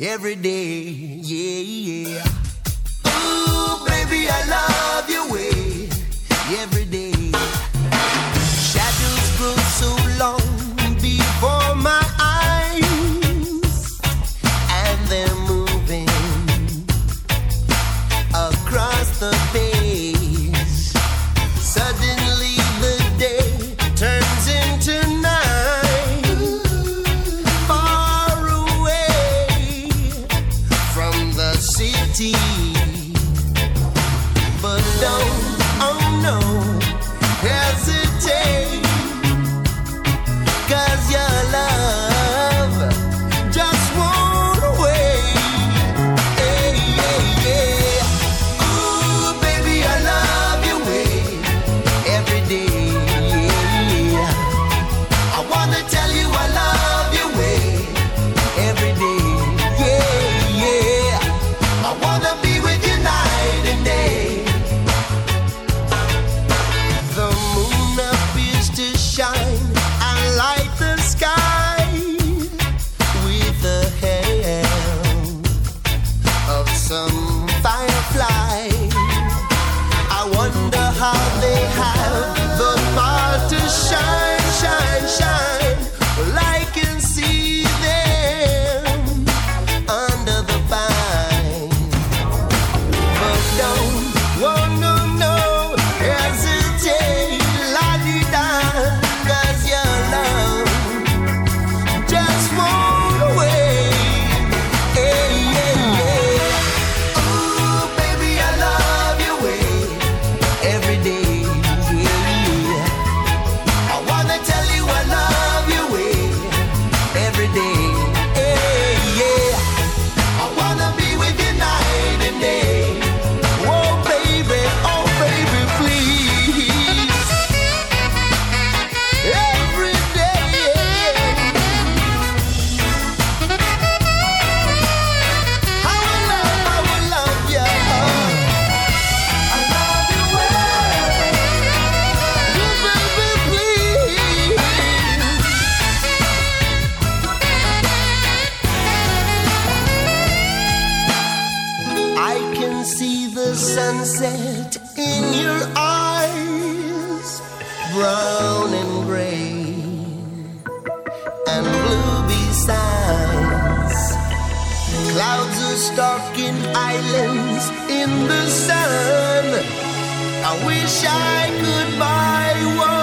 every day, yeah. Ooh, baby, I love your way every day. Shadows grow so long before my eyes, and they're moving across the page. Suddenly the day turns into night, far away from the city. But don't, oh no, hesitate, 'cause your love just won't wait. Hey, yeah, yeah. Ooh, baby, I love your way every day. Yeah. I wanna tell you I love your way every day. Yeah, yeah. I wanna be with you night and day. The moon appears to shine and light the sky with the help of some firefly. I wonder how they have the power to shine, shine, shine. Well, I can see them under the vine. But don't, oh no, no, hesitate, la-di-da, 'cause your love just won't wait. Hey, yeah, yeah. Ooh, baby, I love your way every day. Yeah. I wanna tell you I love your way every day. Hey, yeah. I wanna be with you night and day. Oh baby, please. Every day. I will love you. I love you well. Oh, baby, please. I can see the sunset in your eyes, brown and gray and blue besides. Clouds are stalking islands in the sun. I wish I could buy one